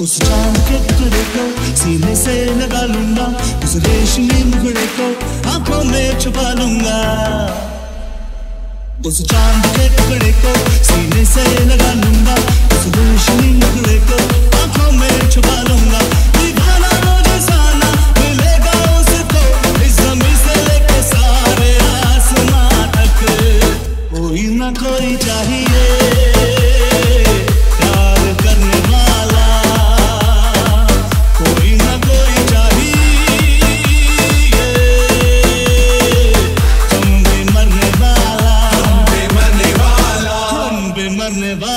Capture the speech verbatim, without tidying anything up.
उस चांद के टुकड़े को सीने से लगा लूंगा, उस रेशमी मुखड़े को आंखों में छुपा लूंगा। उस चांद के टुकड़े को सीने से लगा लूंगा, उस रेशमी मुखड़े को आंखों में छुपा लूंगा। दीवाना रोजाना मिलेगा उसको, इस ज़मीं से लेके सारे आसमां तक। कोई ना कोई चाहिए प्यार करने वाला, कोई ना कोई चाहिए तुम पे मरने वाला, तुम पे मरने वाला, तुम पे मरने वाला।